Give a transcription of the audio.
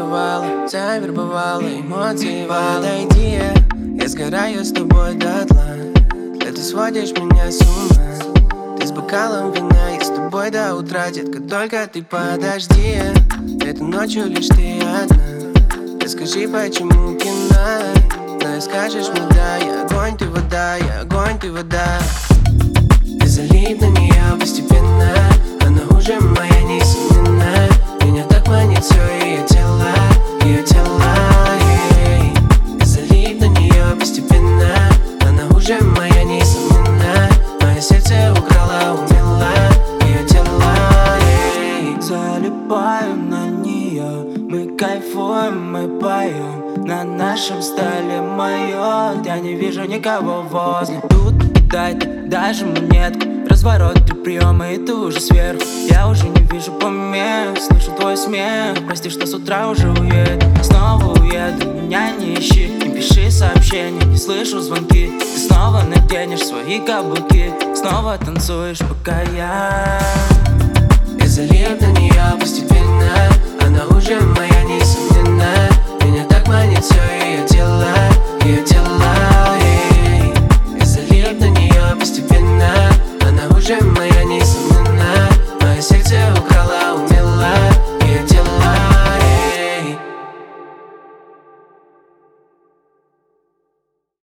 завербовала эмоции. Подойди, я сгораю с тобой дотла. Да ты сводишь меня с ума. Ты с бокалом вина, я с тобой до утра, детка, только ты подожди. Этой ночью лишь ты одна. Ты скажи, почему кино? Но скажешь мне да, я огонь, ты вода, я огонь, ты вода. Ты залип на нее постепенно, она уже моя несомненно. Меня так манит все ее тело, ее тело, ей. Ты залип на нее постепенно, она уже моя несомненно. Мое сердце украла, умела, ее тело, ей. Залипаю на нее, мы кайфуем, мы поем. На нашем столе майот, я не вижу никого возле. Тут дай даже монетку, разворот, 3 приема, и ты уже сверху. Я уже не вижу помех, слышу твой смех. Прости, что с утра уже уеду, снова уеду, меня не ищи. Не пиши сообщения, не слышу звонки. Ты снова наденешь свои каблуки, снова танцуешь, пока я залип на нее постепенно, она уже моя